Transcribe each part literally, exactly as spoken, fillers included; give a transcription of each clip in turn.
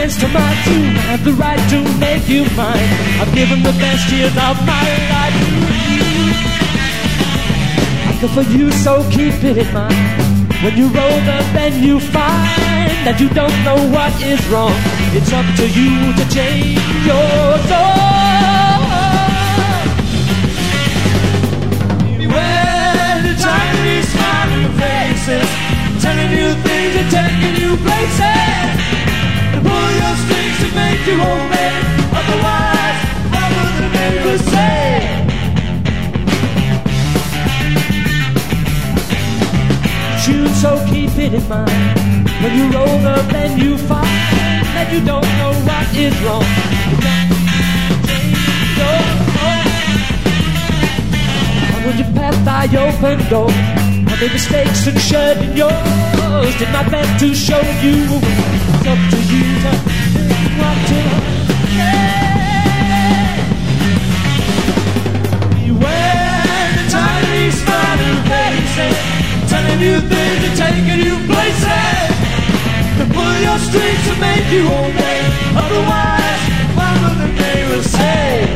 dance to my tune. I have the right to make you mine. I've given the best years of my life to you. I care for you, so keep it in mind. When you roll the bend, you find that you don't know what is wrong. It's up to you to change your soul. Beware the Chinese smiling faces, telling you things and taking you places, and pull your strings to make you obey. Otherwise, what will the neighbors say? Tune, so keep it in mind. When you roll the bend, you find that you don't know what is wrong. You got to change your soul. How would you pass by open door? I made mistakes and shutting yours. Did my best to show you. It's up to you to think what to say. Beware the Chinese smiling faces, telling you things and taking you places, to pull your strings to make you obey. Otherwise, what will the neighbors say?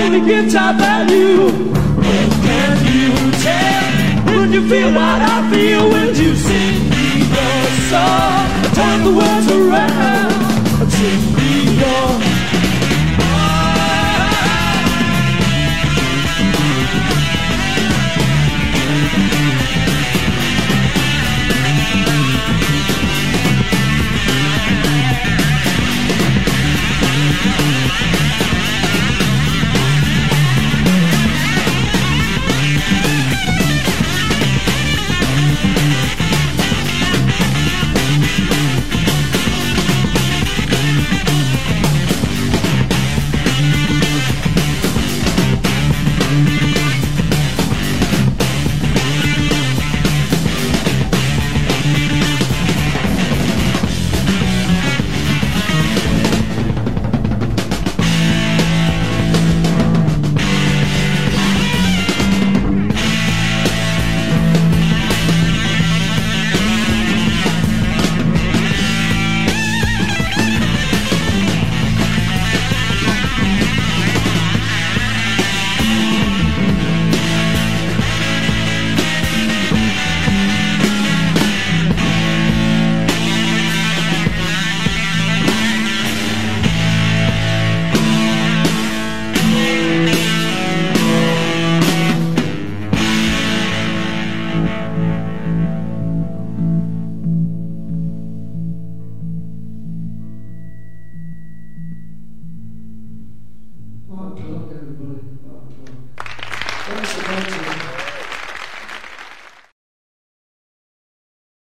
really guitar value. What can you tell? When you feel what I feel, when you sing me your song, turn the words around, sing me your. Okay.